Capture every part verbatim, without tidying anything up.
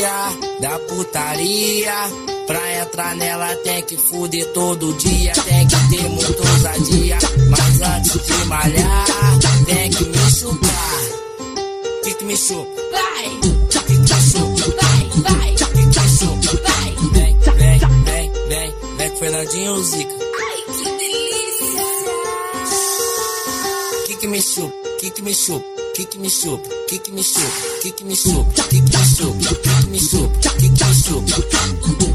academia da putaria. Pra entrar nela tem que fuder todo dia, tem que ter muita ousadia. Mas antes de malhar, tem que me chupar. Que que me chupa? Vai! Que que me chupa? Vai, vai! Que que me chupa? Vai! Vem, vem, vem, vem, vem com Fernandinho Zica. Ai, que delícia! Que que me chupa? Que que me chupa? Que que me chupa? Que que me chupa? Que que me chupa? Que que me chupa? Que que me chupa? Que que me chupa?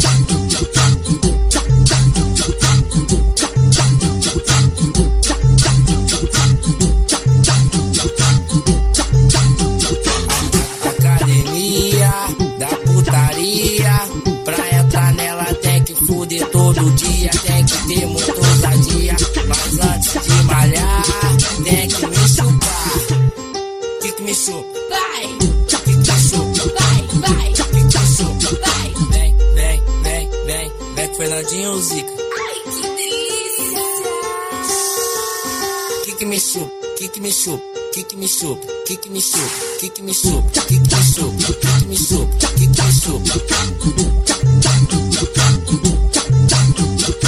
Academia da putaria. Pra entrar nela tem que fuder todo dia, tem que ter muita ousadia. Mas antes de malhar, tem que me chupar. Que que me chupa? Vai! Que que me chupa? Vai, vai! Que que me chupa? Vai! Vem, vem, vem, vem, vem com Fernandinho Zica. Ai, que delícia! Que que me chupa? Que que me chupa? Que que me chupa? Que que me chupa? Que que me chupa? Que que me chupa? Que que me chupa? Que que me chupa?